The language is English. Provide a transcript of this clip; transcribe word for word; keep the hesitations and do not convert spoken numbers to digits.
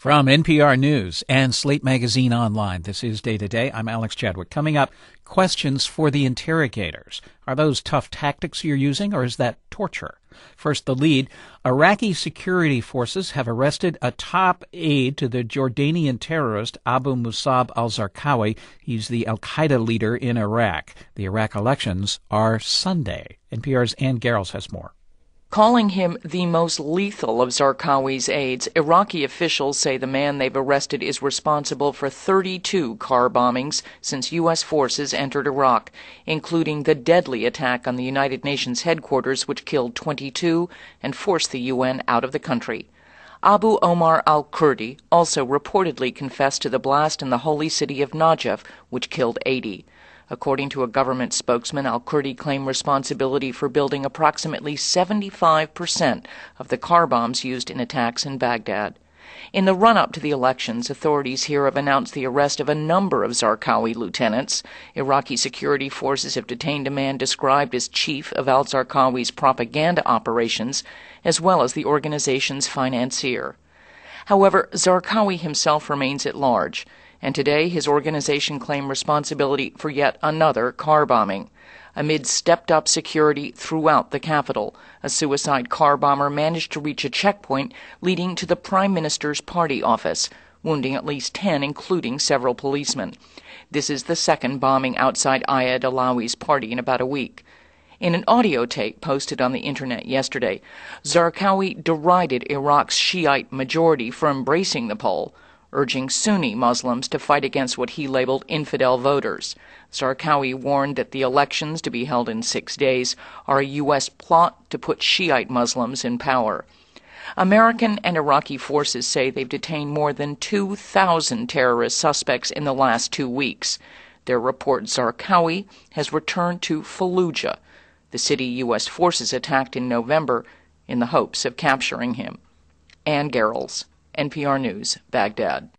From N P R News and Slate Magazine Online, this is Day to Day. I'm Alex Chadwick. Coming up, questions for the interrogators. Are those tough tactics you're using, or is that torture? First, the lead. Iraqi security forces have arrested a top aide to the Jordanian terrorist Abu Musab al-Zarqawi. He's the al-Qaeda leader in Iraq. The Iraq elections are Sunday. N P R's Ann Garrels has more. Calling him the most lethal of Zarqawi's aides, Iraqi officials say the man they've arrested is responsible for thirty-two car bombings since U S forces entered Iraq, including the deadly attack on the United Nations headquarters, which killed twenty-two and forced the U N out of the country. Abu Omar al-Kurdi also reportedly confessed to the blast in the holy city of Najaf, which killed eighty. According to a government spokesman, al-Kurdi claimed responsibility for building approximately seventy-five percent of the car bombs used in attacks in Baghdad. In the run-up to the elections, authorities here have announced the arrest of a number of Zarqawi lieutenants. Iraqi security forces have detained a man described as chief of al-Zarqawi's propaganda operations, as well as the organization's financier. However, Zarqawi himself remains at large, and today his organization claimed responsibility for yet another car bombing. Amid stepped-up security throughout the capital, a suicide car bomber managed to reach a checkpoint leading to the Prime Minister's party office, wounding at least ten, including several policemen. This is the second bombing outside Ayad Alawi's party in about a week. In an audio tape posted on the internet yesterday, Zarqawi derided Iraq's Shiite majority for embracing the poll, urging Sunni Muslims to fight against what he labeled infidel voters. Zarqawi warned that the elections, to be held in six days, are a U S plot to put Shiite Muslims in power. American and Iraqi forces say they've detained more than two thousand terrorist suspects in the last two weeks. Their report Zarqawi has returned to Fallujah, the city U S forces attacked in November, in the hopes of capturing him. Ann Garrels, N P R News, Baghdad.